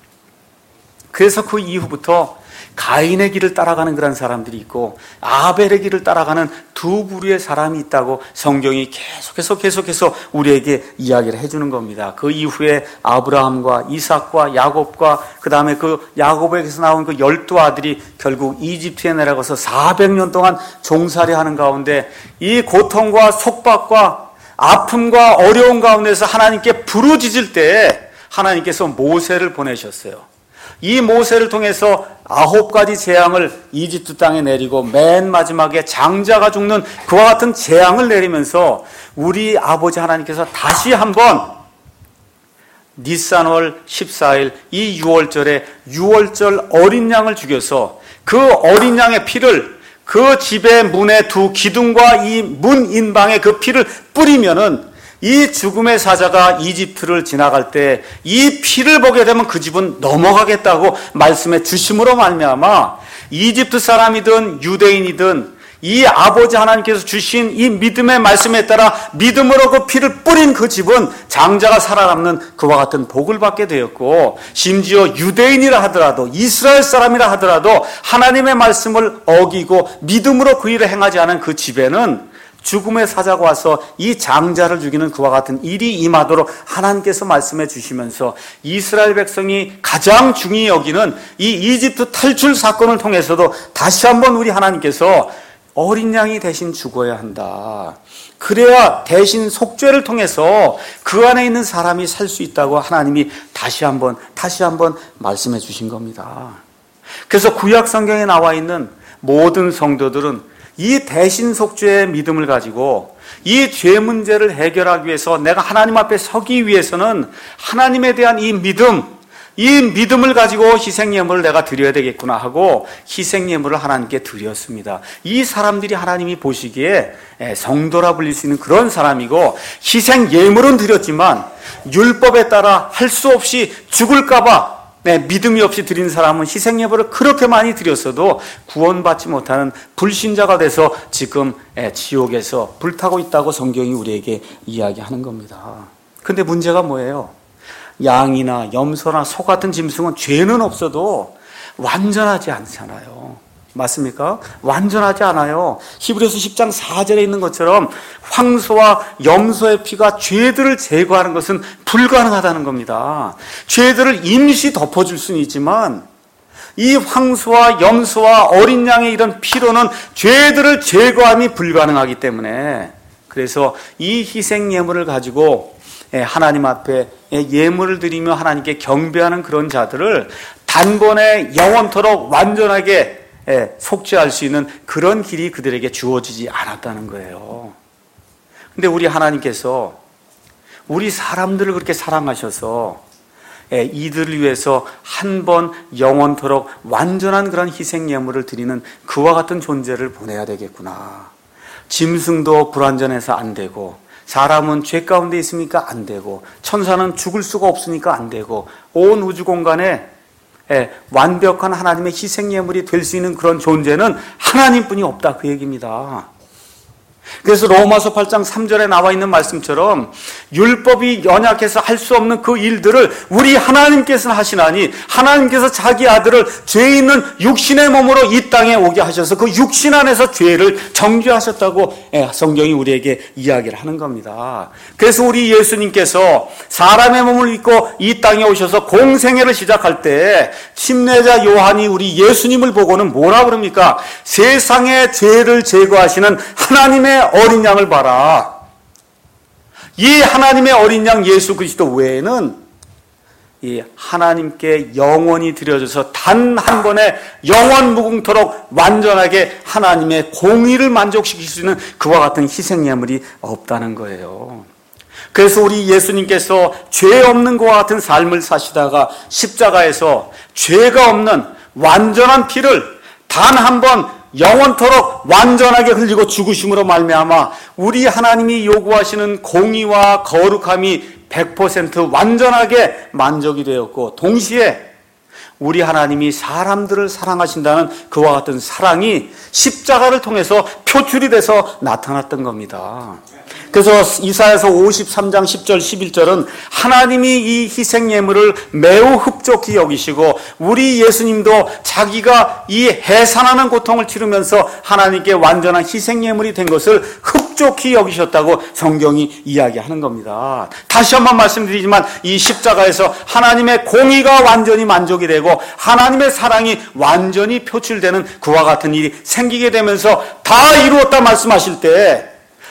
Speaker 1: 그래서 그 이후부터 가인의 길을 따라가는 그런 사람들이 있고 아벨의 길을 따라가는 두 부류의 사람이 있다고 성경이 계속해서 계속해서 우리에게 이야기를 해주는 겁니다. 그 이후에 아브라함과 이삭과 야곱과 그 다음에 그 야곱에게서 나온 그 열두 아들이 결국 이집트에 내려가서 사백 년 동안 종살이하는 가운데 이 고통과 속박과 아픔과 어려운 가운데서 하나님께 부르짖을 때 하나님께서 모세를 보내셨어요. 이 모세를 통해서 아홉 가지 재앙을 이집트 땅에 내리고 맨 마지막에 장자가 죽는 그와 같은 재앙을 내리면서 우리 아버지 하나님께서 다시 한번 니산월 십사일 이 유월절에 유월절 어린 양을 죽여서 그 어린 양의 피를 그 집의 문의 두 기둥과 이 문 인방에 그 피를 뿌리면은 이 죽음의 사자가 이집트를 지나갈 때 이 피를 보게 되면 그 집은 넘어가겠다고 말씀해 주심으로 말미암아 이집트 사람이든 유대인이든 이 아버지 하나님께서 주신 이 믿음의 말씀에 따라 믿음으로 그 피를 뿌린 그 집은 장자가 살아남는 그와 같은 복을 받게 되었고, 심지어 유대인이라 하더라도 이스라엘 사람이라 하더라도 하나님의 말씀을 어기고 믿음으로 그 일을 행하지 않은 그 집에는 죽음의 사자가 와서 이 장자를 죽이는 그와 같은 일이 임하도록 하나님께서 말씀해 주시면서 이스라엘 백성이 가장 중히 여기는 이 이집트 탈출 사건을 통해서도 다시 한번 우리 하나님께서 어린 양이 대신 죽어야 한다. 그래야 대신 속죄를 통해서 그 안에 있는 사람이 살 수 있다고 하나님이 다시 한번 다시 한번 말씀해 주신 겁니다. 그래서 구약 성경에 나와 있는 모든 성도들은 이 대신 속죄의 믿음을 가지고 이 죄 문제를 해결하기 위해서 내가 하나님 앞에 서기 위해서는 하나님에 대한 이 믿음, 이 믿음을 가지고 희생예물을 내가 드려야 되겠구나 하고 희생예물을 하나님께 드렸습니다. 이 사람들이 하나님이 보시기에 성도라 불릴 수 있는 그런 사람이고, 희생예물은 드렸지만 율법에 따라 할 수 없이 죽을까 봐 네, 믿음이 없이 드린 사람은 희생예물을 그렇게 많이 드렸어도 구원받지 못하는 불신자가 돼서 지금 지옥에서 불타고 있다고 성경이 우리에게 이야기하는 겁니다. 근데 문제가 뭐예요? 양이나 염소나 소 같은 짐승은 죄는 없어도 완전하지 않잖아요. 맞습니까? 완전하지 않아요. 히브리서 십 장 사 절에 있는 것처럼 황소와 염소의 피가 죄들을 제거하는 것은 불가능하다는 겁니다. 죄들을 임시 덮어줄 수는 있지만 이 황소와 염소와 어린 양의 이런 피로는 죄들을 제거함이 불가능하기 때문에, 그래서 이 희생 예물을 가지고 하나님 앞에 예물을 드리며 하나님께 경배하는 그런 자들을 단번에 영원토록 완전하게 속죄할 수 있는 그런 길이 그들에게 주어지지 않았다는 거예요. 근데 우리 하나님께서 우리 사람들을 그렇게 사랑하셔서 이들을 위해서 한 번 영원토록 완전한 그런 희생 예물을 드리는 그와 같은 존재를 보내야 되겠구나. 짐승도 불완전해서 안 되고, 사람은 죄 가운데 있으니까 안 되고, 천사는 죽을 수가 없으니까 안 되고, 온 우주 공간에 완벽한 하나님의 희생예물이 될 수 있는 그런 존재는 하나님뿐이 없다, 그 얘기입니다. 그래서 로마서 팔 장 삼 절에 나와 있는 말씀처럼 율법이 연약해서 할 수 없는 그 일들을 우리 하나님께서는 하시나니, 하나님께서 자기 아들을 죄 있는 육신의 몸으로 이 땅에 오게 하셔서 그 육신 안에서 죄를 정죄하셨다고 성경이 우리에게 이야기를 하는 겁니다. 그래서 우리 예수님께서 사람의 몸을 입고 이 땅에 오셔서 공생애를 시작할 때 침례자 요한이 우리 예수님을 보고는 뭐라 그럽니까? 세상의 죄를 제거하시는 하나님의 어린 양을 봐라. 이 하나님의 어린 양 예수 그리스도 외에는 이 하나님께 영원히 드려져서 단 한 번에 영원 무궁토록 완전하게 하나님의 공의를 만족시킬 수 있는 그와 같은 희생예물이 없다는 거예요. 그래서 우리 예수님께서 죄 없는 것과 같은 삶을 사시다가 십자가에서 죄가 없는 완전한 피를 단 한 번 영원토록 완전하게 흘리고 죽으심으로 말미암아 우리 하나님이 요구하시는 공의와 거룩함이 백 퍼센트 완전하게 만족이 되었고, 동시에 우리 하나님이 사람들을 사랑하신다는 그와 같은 사랑이 십자가를 통해서 표출이 돼서 나타났던 겁니다. 그래서 이사야서 오십삼 장 십 절 십일 절은 하나님이 이 희생예물을 매우 흡족히 여기시고, 우리 예수님도 자기가 이 해산하는 고통을 치르면서 하나님께 완전한 희생예물이 된 것을 흡족히 여기셨다고 성경이 이야기하는 겁니다. 다시 한번 말씀드리지만 이 십자가에서 하나님의 공의가 완전히 만족이 되고 하나님의 사랑이 완전히 표출되는 그와 같은 일이 생기게 되면서 다 이루었다 말씀하실 때,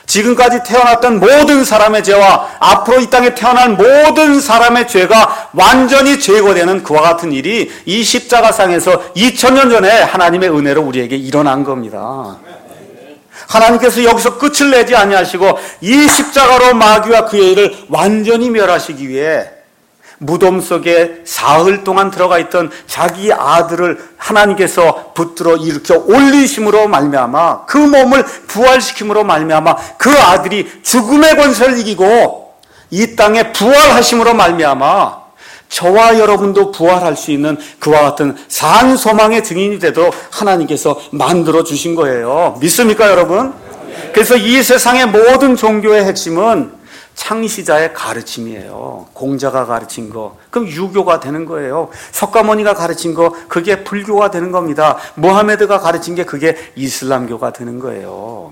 Speaker 1: 지금까지 태어났던 모든 사람의 죄와 앞으로 이 땅에 태어날 모든 사람의 죄가 완전히 제거되는 그와 같은 일이 이 십자가상에서 이천 년 전에 하나님의 은혜로 우리에게 일어난 겁니다. 하나님께서 여기서 끝을 내지 아니하시고 이 십자가로 마귀와 그의 일을 완전히 멸하시기 위해 무덤 속에 사흘 동안 들어가 있던 자기 아들을 하나님께서 붙들어 일으켜 올리심으로 말미암아 그 몸을 부활시킴으로 말미암아 그 아들이 죽음의 권세를 이기고 이 땅에 부활하심으로 말미암아 저와 여러분도 부활할 수 있는 그와 같은 산 소망의 증인이 되도록 하나님께서 만들어 주신 거예요. 믿습니까, 여러분? 그래서 이 세상의 모든 종교의 핵심은 창시자의 가르침이에요. 공자가 가르친 거, 그럼 유교가 되는 거예요. 석가모니가 가르친 거, 그게 불교가 되는 겁니다. 모하메드가 가르친 게 그게 이슬람교가 되는 거예요.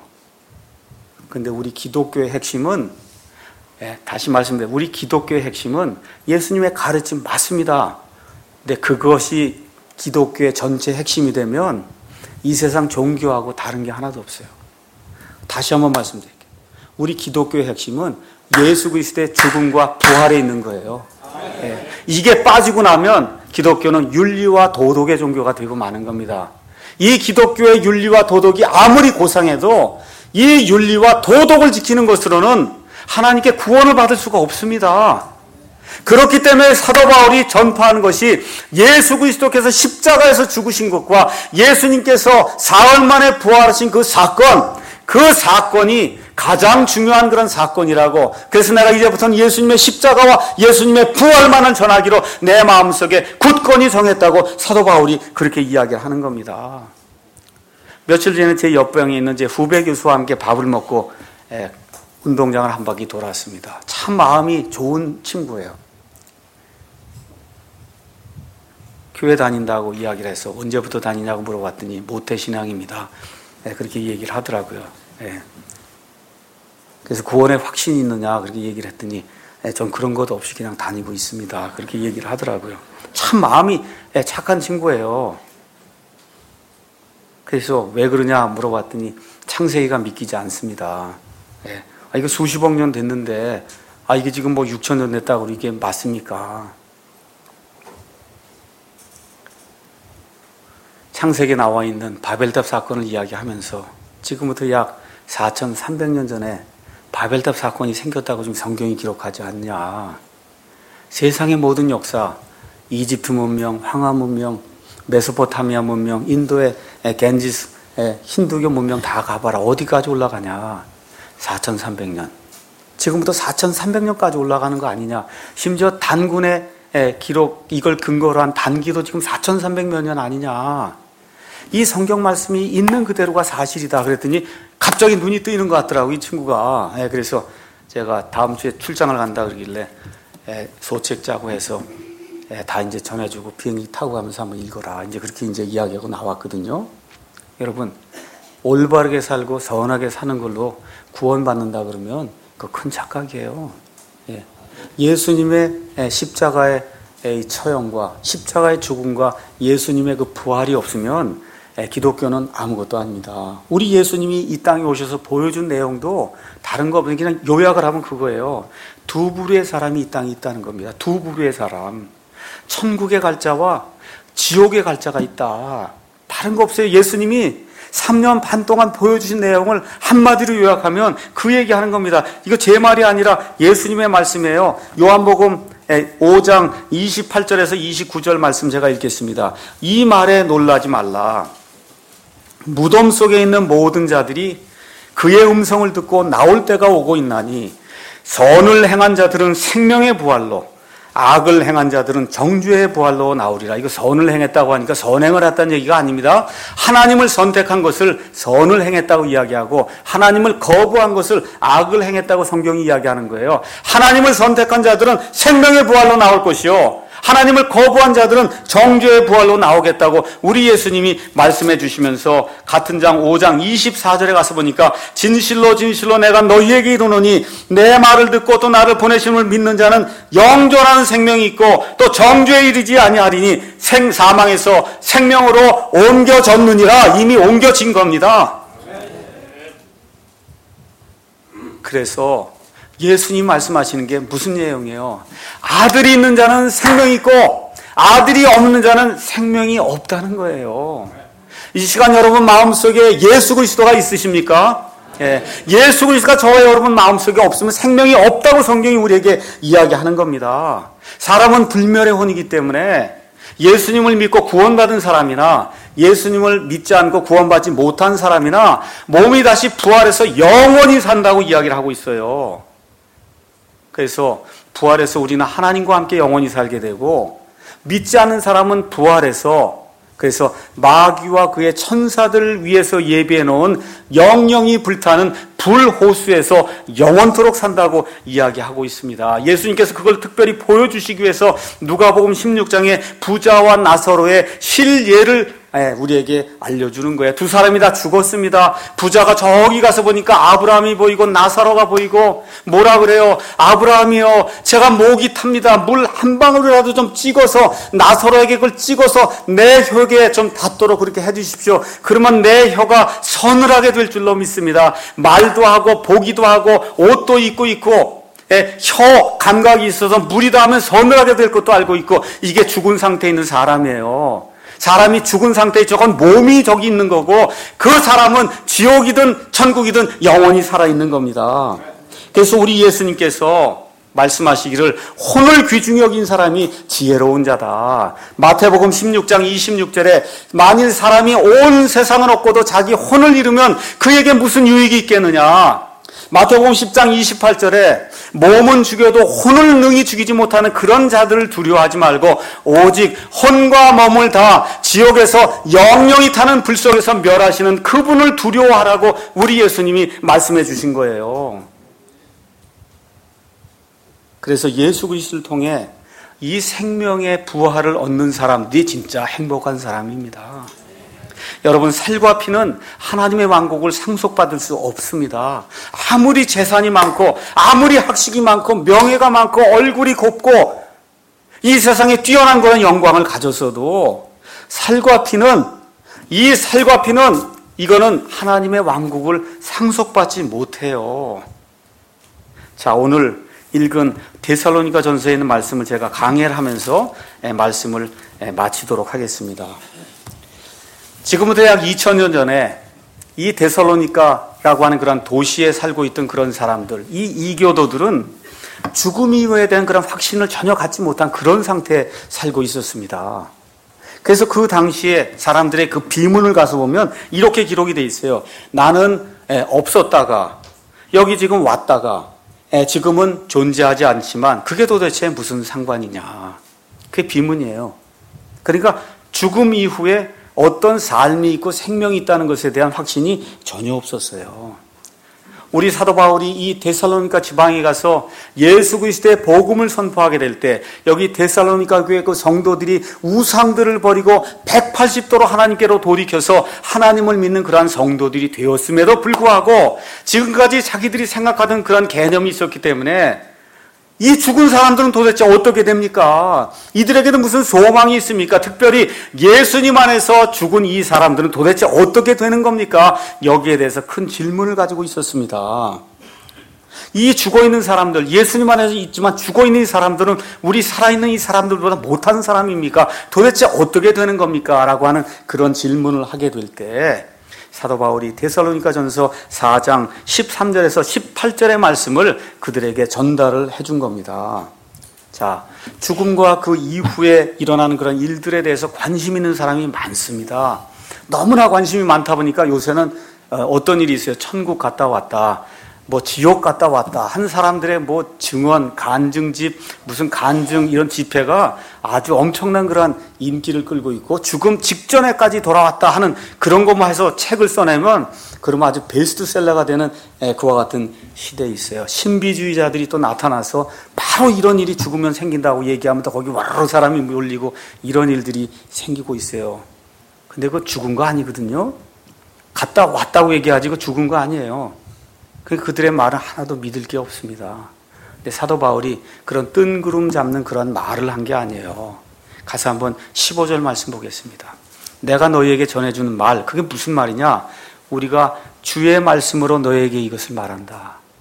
Speaker 1: 근데 우리 기독교의 핵심은, 예, 다시 말씀드려요. 우리 기독교의 핵심은 예수님의 가르침 맞습니다. 근데 그것이 기독교의 전체 핵심이 되면 이 세상 종교하고 다른 게 하나도 없어요. 다시 한번 말씀드릴게요. 우리 기독교의 핵심은 예수 그리스도의 죽음과 부활에 있는 거예요. 예. 이게 빠지고 나면 기독교는 윤리와 도덕의 종교가 되고 마는 겁니다. 이 기독교의 윤리와 도덕이 아무리 고상해도 이 윤리와 도덕을 지키는 것으로는 하나님께 구원을 받을 수가 없습니다. 그렇기 때문에 사도 바울이 전파하는 것이 예수 그리스도께서 십자가에서 죽으신 것과 예수님께서 사흘 만에 부활하신 그 사건, 그 사건이 가장 중요한 그런 사건이라고. 그래서 내가 이제부터는 예수님의 십자가와 예수님의 부활만을 전하기로 내 마음속에 굳건히 정했다고 사도 바울이 그렇게 이야기를 하는 겁니다. 며칠 전에 제 옆방에 있는 제 후배 교수와 함께 밥을 먹고 에, 운동장을 한 바퀴 돌았습니다. 참 마음이 좋은 친구예요. 교회 다닌다고 이야기를 해서 언제부터 다니냐고 물어봤더니 모태신앙입니다. 에, 그렇게 얘기를 하더라고요. 에. 그래서 구원에 확신이 있느냐 그렇게 얘기를 했더니 전 그런 것 없이 그냥 다니고 있습니다. 그렇게 얘기를 하더라고요. 참 마음이 착한 친구예요. 그래서 왜 그러냐 물어봤더니 창세기가 믿기지 않습니다. 예. 아, 이거 수십억 년 됐는데 아 이게 지금 뭐 육천 년 됐다고 이게 맞습니까? 창세기에 나와 있는 바벨탑 사건을 이야기하면서 지금부터 약 사천삼백 년 전에 바벨탑 사건이 생겼다고 지금 성경이 기록하지 않냐. 세상의 모든 역사, 이집트 문명, 황하 문명, 메소포타미아 문명, 인도의 겐지스, 힌두교 문명 다 가봐라. 어디까지 올라가냐. 사천삼백 년. 지금부터 사천삼백 년까지 올라가는 거 아니냐. 심지어 단군의 기록, 이걸 근거로 한 단기도 지금 사천삼백 년 아니냐. 이 성경 말씀이 있는 그대로가 사실이다. 그랬더니 갑자기 눈이 뜨이는 것 같더라고, 이 친구가. 예, 그래서 제가 다음 주에 출장을 간다 그러길래 예, 소책 짜고 해서 예, 다 이제 전해주고 비행기 타고 가면서 한번 읽어라. 이제 그렇게 이제 이야기하고 나왔거든요. 여러분, 올바르게 살고 선하게 사는 걸로 구원받는다 그러면 그 큰 착각이에요. 예. 예수님의 십자가의 처형과 십자가의 죽음과 예수님의 그 부활이 없으면 기독교는 아무것도 아닙니다. 우리 예수님이 이 땅에 오셔서 보여준 내용도 다른 거 없이 그냥 요약을 하면 그거예요. 두 부류의 사람이 이 땅에 있다는 겁니다. 두 부류의 사람. 천국에 갈 자와 지옥에 갈 자가 있다. 다른 거 없어요. 예수님이 삼 년 반 동안 보여주신 내용을 한마디로 요약하면 그 얘기하는 겁니다. 이거 제 말이 아니라 예수님의 말씀이에요. 요한복음 오 장 이십팔 절에서 이십구 절 말씀 제가 읽겠습니다. 이 말에 놀라지 말라. 무덤 속에 있는 모든 자들이 그의 음성을 듣고 나올 때가 오고 있나니 선을 행한 자들은 생명의 부활로 악을 행한 자들은 정죄의 부활로 나오리라. 이거 선을 행했다고 하니까 선행을 했다는 얘기가 아닙니다. 하나님을 선택한 것을 선을 행했다고 이야기하고 하나님을 거부한 것을 악을 행했다고 성경이 이야기하는 거예요. 하나님을 선택한 자들은 생명의 부활로 나올 것이요, 하나님을 거부한 자들은 정죄의 부활로 나오겠다고 우리 예수님이 말씀해 주시면서 같은 장 오 장 이십사 절에 가서 보니까 진실로 진실로 내가 너희에게 이르노니 내 말을 듣고 또 나를 보내심을 믿는 자는 영존하는 생명이 있고 또 정죄에 이르지 아니하리니 생 사망에서 생명으로 옮겨졌느니라. 이미 옮겨진 겁니다. 그래서 예수님 말씀하시는 게 무슨 내용이에요? 아들이 있는 자는 생명이 있고 아들이 없는 자는 생명이 없다는 거예요. 이 시간 여러분 마음속에 예수 그리스도가 있으십니까? 예, 예수 그리스도가 저와 여러분 마음속에 없으면 생명이 없다고 성경이 우리에게 이야기하는 겁니다. 사람은 불멸의 혼이기 때문에 예수님을 믿고 구원받은 사람이나 예수님을 믿지 않고 구원받지 못한 사람이나 몸이 다시 부활해서 영원히 산다고 이야기를 하고 있어요. 그래서 부활해서 우리는 하나님과 함께 영원히 살게 되고, 믿지 않는 사람은 부활해서 그래서 마귀와 그의 천사들을 위해서 예비해 놓은 영영이 불타는 불호수에서 영원토록 산다고 이야기하고 있습니다. 예수님께서 그걸 특별히 보여주시기 위해서 누가복음 십육 장에 부자와 나사로의 실예를 우리에게 알려주는 거예요. 두 사람이 다 죽었습니다. 부자가 저기 가서 보니까 아브라함이 보이고 나사로가 보이고 뭐라 그래요? 아브라함이요, 제가 목이 탑니다. 물 한 방울이라도 좀 찍어서 나사로에게 그걸 찍어서 내 혀에 좀 닿도록 그렇게 해주십시오. 그러면 내 혀가 서늘하게 될 줄로 믿습니다. 말도 하고 보기도 하고 옷도 입고 있고 혀 감각이 있어서 물이 닿으면 서늘하게 될 것도 알고 있고, 이게 죽은 상태에 있는 사람이에요. 사람이 죽은 상태에 저건 몸이 저기 있는 거고, 그 사람은 지옥이든 천국이든 영원히 살아있는 겁니다. 그래서 우리 예수님께서 말씀하시기를 혼을 귀중히 여긴 사람이 지혜로운 자다. 마태복음 십육 장 이십육 절에 만일 사람이 온 세상을 얻고도 자기 혼을 잃으면 그에게 무슨 유익이 있겠느냐. 마태복음 십 장 이십팔 절에 몸은 죽여도 혼을 능히 죽이지 못하는 그런 자들을 두려워하지 말고 오직 혼과 몸을 다 지옥에서 영영이 타는 불 속에서 멸하시는 그분을 두려워하라고 우리 예수님이 말씀해 주신 거예요. 그래서 예수 그리스도를 통해 이 생명의 부활을 얻는 사람들이 진짜 행복한 사람입니다. 여러분, 살과 피는 하나님의 왕국을 상속받을 수 없습니다. 아무리 재산이 많고 아무리 학식이 많고 명예가 많고 얼굴이 곱고 이 세상에 뛰어난 그런 영광을 가졌어도 살과 피는, 이 살과 피는 이거는 하나님의 왕국을 상속받지 못해요. 자, 오늘 읽은 데살로니가 전서에 있는 말씀을 제가 강해를 하면서 말씀을 마치도록 하겠습니다. 지금부터 약 이천 년 전에 이 데살로니가라고 하는 그런 도시에 살고 있던 그런 사람들, 이 이교도들은 죽음 이후에 대한 그런 확신을 전혀 갖지 못한 그런 상태에 살고 있었습니다. 그래서 그 당시에 사람들의 그 비문을 가서 보면 이렇게 기록이 돼 있어요. 나는 없었다가 여기 지금 왔다가 지금은 존재하지 않지만 그게 도대체 무슨 상관이냐. 그게 비문이에요. 그러니까 죽음 이후에 어떤 삶이 있고 생명이 있다는 것에 대한 확신이 전혀 없었어요. 우리 사도 바울이 이 데살로니가 지방에 가서 예수 그리스도의 복음을 선포하게 될 때 여기 데살로니가 교회 그 성도들이 우상들을 버리고 백팔십 도로 하나님께로 돌이켜서 하나님을 믿는 그러한 성도들이 되었음에도 불구하고 지금까지 자기들이 생각하던 그런 개념이 있었기 때문에 이 죽은 사람들은 도대체 어떻게 됩니까? 이들에게는 무슨 소망이 있습니까? 특별히 예수님 안에서 죽은 이 사람들은 도대체 어떻게 되는 겁니까? 여기에 대해서 큰 질문을 가지고 있었습니다. 이 죽어있는 사람들, 예수님 안에서 있지만 죽어있는 이 사람들은 우리 살아있는 이 사람들보다 못한 사람입니까? 도대체 어떻게 되는 겁니까? 라고 하는 그런 질문을 하게 될 때 사도 바울이 데살로니가 전서 사 장 십삼 절에서 십팔 절의 말씀을 그들에게 전달을 해준 겁니다. 자, 죽음과 그 이후에 일어나는 그런 일들에 대해서 관심 있는 사람이 많습니다. 너무나 관심이 많다 보니까 요새는 어떤 일이 있어요. 천국 갔다 왔다, 뭐 지옥 갔다 왔다 한 사람들의 뭐 증언, 간증집, 무슨 간증 이런 집회가 아주 엄청난 그런 인기를 끌고 있고 죽음 직전에까지 돌아왔다 하는 그런 것만 해서 책을 써내면 그러면 아주 베스트셀러가 되는 그와 같은 시대에 있어요. 신비주의자들이 또 나타나서 바로 이런 일이 죽으면 생긴다고 얘기하면 또 거기 와르르 사람이 몰리고 이런 일들이 생기고 있어요. 근데 그거 죽은 거 아니거든요. 갔다 왔다고 얘기하지 그 죽은 거 아니에요. 그들의 말은 하나도 믿을 게 없습니다. 근데 사도 바울이 그런 뜬구름 잡는 그런 말을 한 게 아니에요. 가서 한번 십오 절 말씀 보겠습니다. 내가 너희에게 전해주는 말, 그게 무슨 말이냐? 우리가 주의 말씀으로 너희에게 이것을 말한다.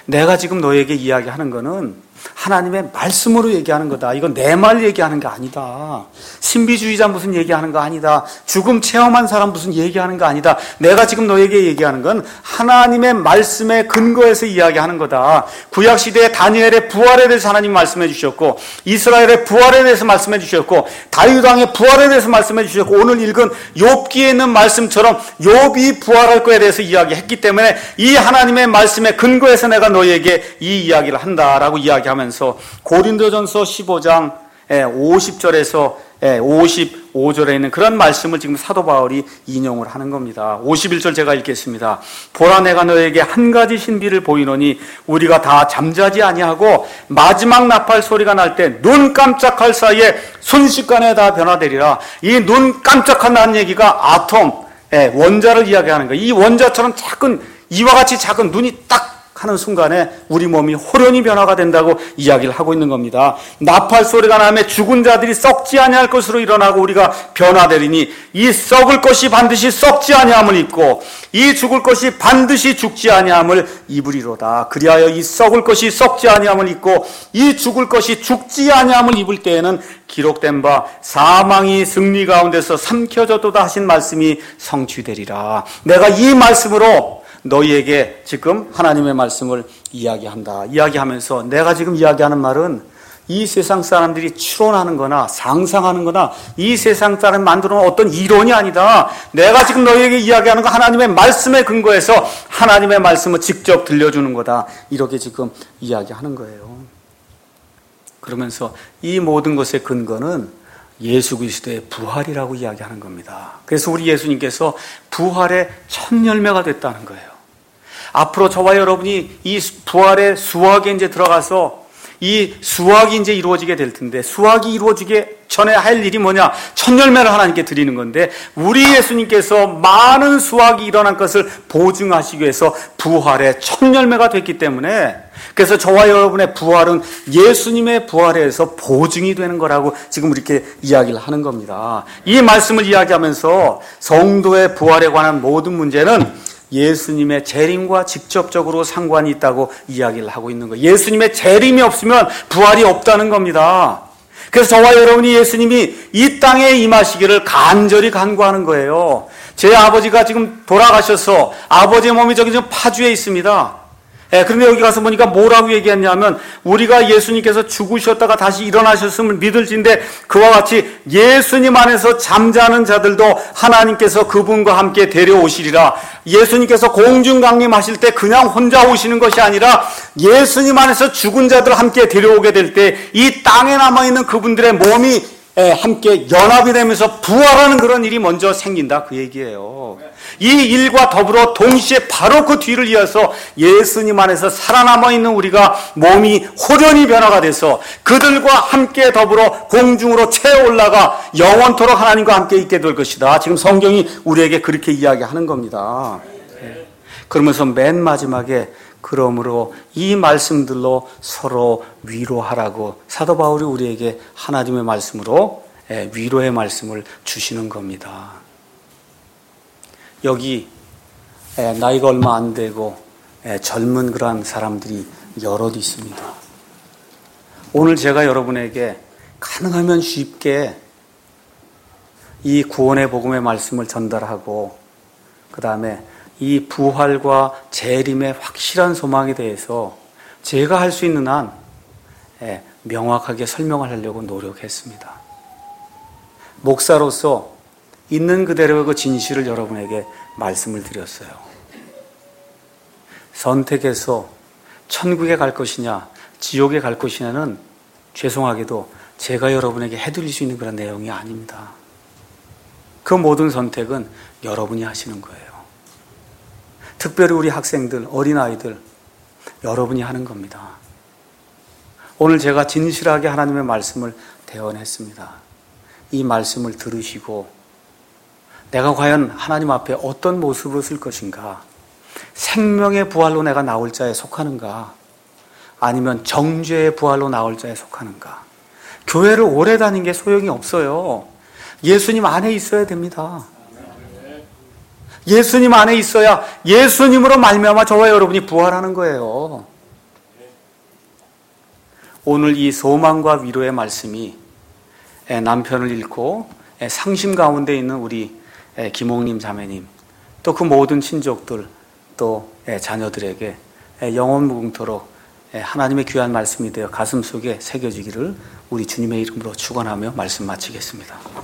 Speaker 1: 내가 지금 너에게 이야기하는 거는 하나님의 말씀으로 얘기하는 거다. 이건 내 말 얘기하는 게 아니다. 신비주의자 무슨 얘기하는 거 아니다. 죽음 체험한 사람 무슨 얘기하는 거 아니다. 내가 지금 너에게 얘기하는 건 하나님의 말씀에 근거해서 이야기하는 거다. 구약시대의 다니엘의 부활에 대해서 하나님 말씀해 주셨고, 이스라엘의 부활에 대해서 말씀해 주셨고, 다윗 왕의 부활에 대해서 말씀해 주셨고, 오늘 읽은 욥기에 있는 말씀처럼 욥이 부활할 거에 대해서 이야기했기 때문에 이 하나님의 말씀에 근거해서 내가 너에게 이 이야기를 한다라고 이야기합니다. 하면서 고린도전서 십오 장 오십 절에서 오십오 절에 있는 그런 말씀을 지금 사도 바울이 인용을 하는 겁니다. 오십일 절 제가 읽겠습니다. 보라, 내가 너에게 한 가지 신비를 보이노니 우리가 다 잠자지 아니하고 마지막 나팔 소리가 날 때 눈 깜짝할 사이에 순식간에 다 변화되리라. 이 눈 깜짝한다는 얘기가 아톰, 원자를 이야기하는 거예요. 이 원자처럼 작은, 이와 같이 작은 눈이 딱 하는 순간에 우리 몸이 호련히 변화가 된다고 이야기를 하고 있는 겁니다. 나팔 소리가 나면 죽은 자들이 썩지 아니할 것으로 일어나고 우리가 변화되리니 이 썩을 것이 반드시 썩지 아니함을 입고 이 죽을 것이 반드시 죽지 아니함을 입으리로다. 그리하여 이 썩을 것이 썩지 아니함을 입고 이 죽을 것이 죽지 아니함을 입을 때에는 기록된 바 사망이 승리 가운데서 삼켜졌도다 하신 말씀이 성취되리라. 내가 이 말씀으로 너희에게 지금 하나님의 말씀을 이야기한다. 이야기하면서 내가 지금 이야기하는 말은 이 세상 사람들이 추론하는 거나 상상하는 거나 이 세상 사람이 만들어 놓은 어떤 이론이 아니다. 내가 지금 너희에게 이야기하는 거 하나님의 말씀에 근거해서 하나님의 말씀을 직접 들려주는 거다. 이렇게 지금 이야기하는 거예요. 그러면서 이 모든 것의 근거는 예수 그리스도의 부활이라고 이야기하는 겁니다. 그래서 우리 예수님께서 부활의 첫 열매가 됐다는 거예요. 앞으로 저와 여러분이 이 부활의 수확에 이제 들어가서 이 수확이 이제 이루어지게 될 텐데, 수확이 이루어지기 전에 할 일이 뭐냐? 첫 열매를 하나님께 드리는 건데, 우리 예수님께서 많은 수확이 일어난 것을 보증하시기 위해서 부활의 첫 열매가 됐기 때문에, 그래서 저와 여러분의 부활은 예수님의 부활에서 보증이 되는 거라고 지금 이렇게 이야기를 하는 겁니다. 이 말씀을 이야기하면서 성도의 부활에 관한 모든 문제는 예수님의 재림과 직접적으로 상관이 있다고 이야기를 하고 있는 거예요. 예수님의 재림이 없으면 부활이 없다는 겁니다. 그래서 저와 여러분이 예수님이 이 땅에 임하시기를 간절히 간구하는 거예요. 제 아버지가 지금 돌아가셔서 아버지의 몸이 저기 지금 파주에 있습니다. 예, 그런데 여기 가서 보니까 뭐라고 얘기했냐면, 우리가 예수님께서 죽으셨다가 다시 일어나셨음을 믿을진데 그와 같이 예수님 안에서 잠자는 자들도 하나님께서 그분과 함께 데려오시리라. 예수님께서 공중 강림하실 때 그냥 혼자 오시는 것이 아니라 예수님 안에서 죽은 자들을 함께 데려오게 될 때 이 땅에 남아있는 그분들의 몸이 함께 연합이 되면서 부활하는 그런 일이 먼저 생긴다, 그 얘기예요. 이 일과 더불어 동시에 바로 그 뒤를 이어서 예수님 안에서 살아남아 있는 우리가 몸이 호련히 변화가 돼서 그들과 함께 더불어 공중으로 채 올라가 영원토록 하나님과 함께 있게 될 것이다. 지금 성경이 우리에게 그렇게 이야기하는 겁니다. 그러면서 맨 마지막에 그러므로 이 말씀들로 서로 위로하라고 사도 바울이 우리에게 하나님의 말씀으로 위로의 말씀을 주시는 겁니다. 여기 나이가 얼마 안 되고 젊은 그러한 사람들이 여럿 있습니다. 오늘 제가 여러분에게 가능하면 쉽게 이 구원의 복음의 말씀을 전달하고, 그 다음에 이 부활과 재림의 확실한 소망에 대해서 제가 할 수 있는 한 명확하게 설명을 하려고 노력했습니다. 목사로서 있는 그대로의 그 진실을 여러분에게 말씀을 드렸어요. 선택해서 천국에 갈 것이냐 지옥에 갈 것이냐는 죄송하게도 제가 여러분에게 해드릴 수 있는 그런 내용이 아닙니다. 그 모든 선택은 여러분이 하시는 거예요. 특별히 우리 학생들, 어린아이들, 여러분이 하는 겁니다. 오늘 제가 진실하게 하나님의 말씀을 대언했습니다. 이 말씀을 들으시고 내가 과연 하나님 앞에 어떤 모습으로 쓸 것인가? 생명의 부활로 내가 나올 자에 속하는가? 아니면 정죄의 부활로 나올 자에 속하는가? 교회를 오래 다닌 게 소용이 없어요. 예수님 안에 있어야 됩니다. 예수님 안에 있어야 예수님으로 말미암아 저와 여러분이 부활하는 거예요. 오늘 이 소망과 위로의 말씀이 남편을 잃고 상심 가운데 있는 우리 김옥님 자매님, 또 그 모든 친족들, 또 자녀들에게 영원 무궁토록 하나님의 귀한 말씀이 되어 가슴 속에 새겨지기를 우리 주님의 이름으로 축원하며 말씀 마치겠습니다.